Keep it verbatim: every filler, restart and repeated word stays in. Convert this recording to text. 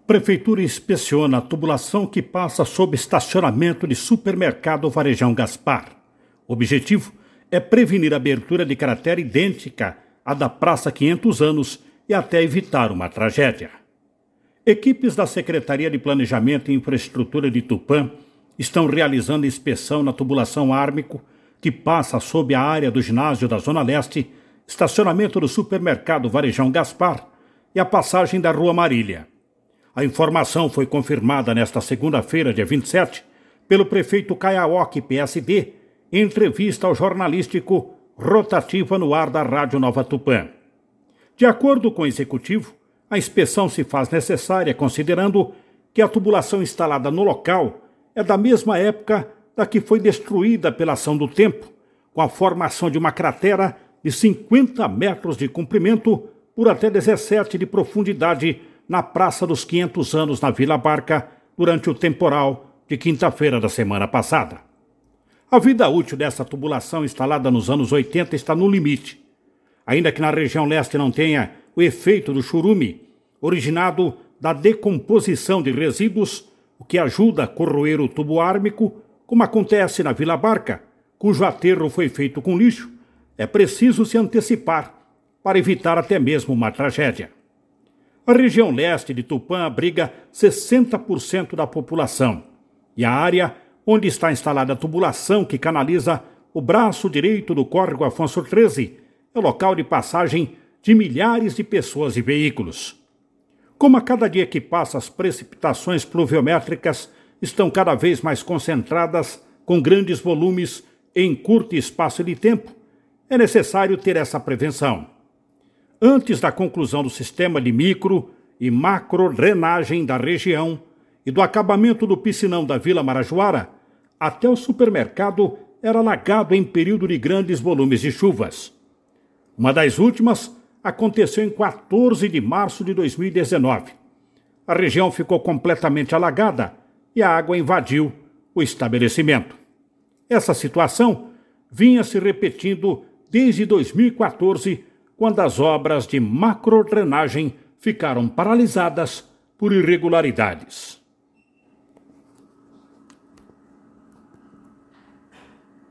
Prefeitura inspeciona a tubulação que passa sob estacionamento de supermercado Varejão Gaspar. O objetivo é prevenir a abertura de cratera idêntica à da Praça quinhentos anos e até evitar uma tragédia. Equipes da Secretaria de Planejamento e Infraestrutura de Tupã estão realizando inspeção na tubulação Ármico, que passa sob a área do ginásio da Zona Leste, estacionamento do supermercado Varejão Gaspar e a passagem da Rua Marília. A informação foi confirmada nesta segunda-feira, dia vinte e sete, pelo prefeito Caiaoque, P S D, em entrevista ao jornalístico Rotativa no ar da Rádio Nova Tupã. De acordo com o executivo, a inspeção se faz necessária considerando que a tubulação instalada no local é da mesma época da que foi destruída pela ação do tempo, com a formação de uma cratera de cinquenta metros de comprimento por até dezessete de profundidade na Praça dos quinhentos anos, na Vila Barca, durante o temporal de quinta-feira da semana passada. A vida útil dessa tubulação instalada nos anos oitenta está no limite. Ainda que na região leste não tenha o efeito do churume, originado da decomposição de resíduos, o que ajuda a corroer o tubo ármico, como acontece na Vila Barca, cujo aterro foi feito com lixo, é preciso se antecipar para evitar até mesmo uma tragédia. A região leste de Tupã abriga sessenta por cento da população e a área onde está instalada a tubulação que canaliza o braço direito do córrego Afonso treze é o local de passagem de milhares de pessoas e veículos. Como a cada dia que passa as precipitações pluviométricas estão cada vez mais concentradas com grandes volumes em curto espaço de tempo, é necessário ter essa prevenção. Antes da conclusão do sistema de micro e macro drenagem da região e do acabamento do piscinão da Vila Marajoara, até o supermercado era alagado em período de grandes volumes de chuvas. Uma das últimas aconteceu em quatorze de março de dois mil e dezenove. A região ficou completamente alagada e a água invadiu o estabelecimento. Essa situação vinha se repetindo desde dois mil e quatorze, quando as obras de macrodrenagem ficaram paralisadas por irregularidades.